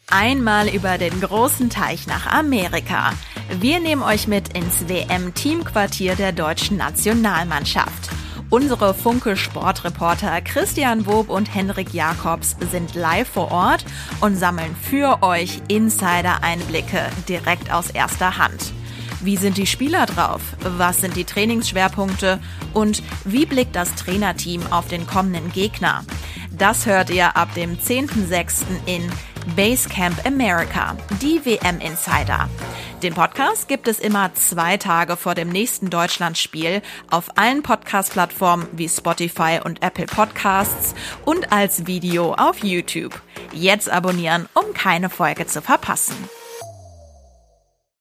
Einmal über den großen Teich nach Amerika. Wir nehmen euch mit ins WM-Teamquartier der deutschen Nationalmannschaft. Unsere Funke-Sportreporter Christian Wob und Henrik Jakobs sind live vor Ort und sammeln für euch Insider-Einblicke direkt aus erster Hand. Wie sind die Spieler drauf? Was sind die Trainingsschwerpunkte? Und wie blickt das Trainerteam auf den kommenden Gegner? Das hört ihr ab dem 10.06. in Basecamp America, die WM-Insider. Den Podcast gibt es immer 2 Tage vor dem nächsten Deutschlandspiel auf allen Podcast-Plattformen wie Spotify und Apple Podcasts und als Video auf YouTube. Jetzt abonnieren, um keine Folge zu verpassen.